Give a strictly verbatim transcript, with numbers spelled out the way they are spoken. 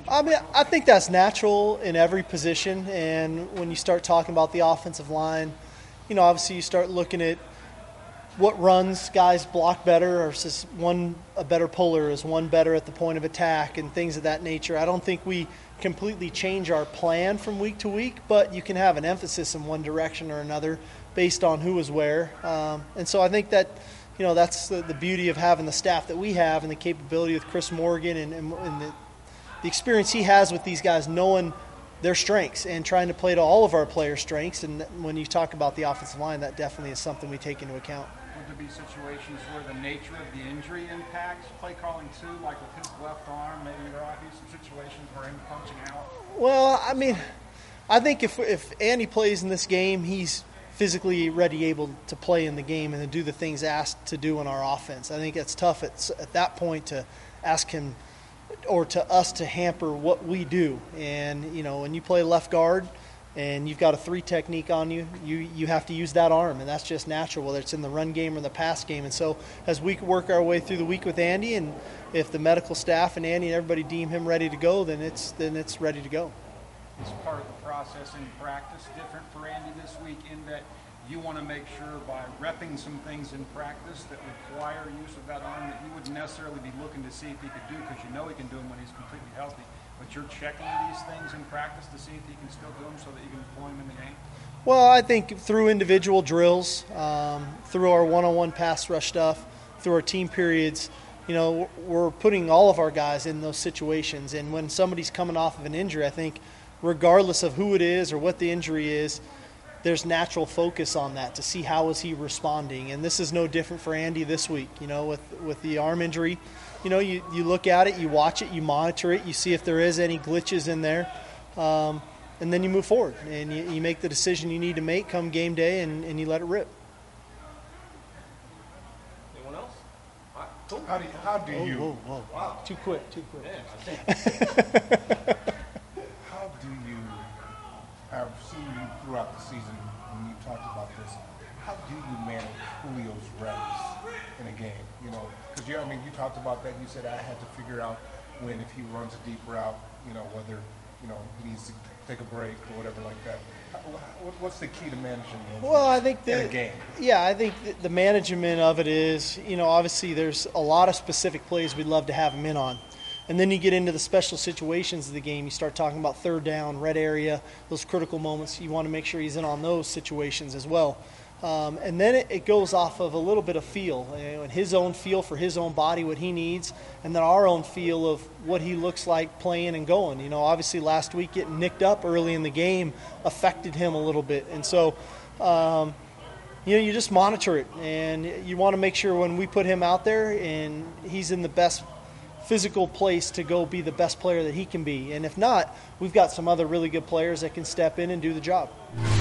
I mean, I think that's natural in every position. And when you start talking about the offensive line, you know, obviously you start looking at what runs guys block better, or is one a better puller, is one better at the point of attack, and things of that nature. I don't think we completely change our plan from week to week, but you can have an emphasis in one direction or another based on who is where. Um, and so I think that, you know, that's the, the beauty of having the staff that we have and the capability with Chris Morgan and, and, and the, the experience he has with these guys, knowing their strengths and trying to play to all of our players' strengths. And when you talk about the offensive line, that definitely is something we take into account. Would there be situations where the nature of the injury impacts play calling too, like with his left arm? Maybe there ought to be some situations where him punching out. Well, I mean, I think if if Andy plays in this game, he's physically ready, able to play in the game and to do the things asked to do in our offense. I think it's tough at, at that point to ask him or to us to hamper what we do. And, you know, when you play left guard and you've got a three technique on you, you, you have to use that arm, and that's just natural, whether it's in the run game or the pass game. And so as we work our way through the week with Andy, and if the medical staff and Andy and everybody deem him ready to go, then it's then it's ready to go. Is part of the process in practice different for Andy this week in that you want to make sure by repping some things in practice that require use of that arm that you wouldn't necessarily be looking to see if he could do, because you know he can do them when he's completely healthy, but you're checking these things in practice to see if he can still do them so that you can deploy him in the game? Well, I think through individual drills, um, through our one-on-one pass rush stuff, through our team periods, you know, we're putting all of our guys in those situations. And when somebody's coming off of an injury, I think regardless of who it is or what the injury is, there's natural focus on that to see how is he responding. And this is no different for Andy this week, you know, with, with the arm injury. You know, you, you look at it, you watch it, you monitor it, you see if there is any glitches in there, um, and then you move forward. And you, you make the decision you need to make come game day, and, and you let it rip. Anyone else? All right, cool. How do you, how do you Whoa, whoa, whoa. Wow. Too quick, too quick. Yeah, I think how do you I've seen you throughout the season when you talked about this. How do you manage Julio's reps in a game? You know, because you I mean you talked about that. You said I had to figure out when, if he runs a deep route, you know, whether you know he needs to take a break or whatever like that. How, what, what's the key to managing those Well, I reps think the, in a game? Yeah, I think the, the management of it is, you know, obviously there's a lot of specific plays we'd love to have him in on. And then you get into the special situations of the game. You start talking about third down, red area, those critical moments. You want to make sure he's in on those situations as well. Um, and then it, it goes off of a little bit of feel, you know, and his own feel for his own body, what he needs, and then our own feel of what he looks like playing and going. You know, obviously last week getting nicked up early in the game affected him a little bit. And so, um, you know, you just monitor it. And you want to make sure when we put him out there and he's in the best physical place to go be the best player that he can be. And if not, we've got some other really good players that can step in and do the job.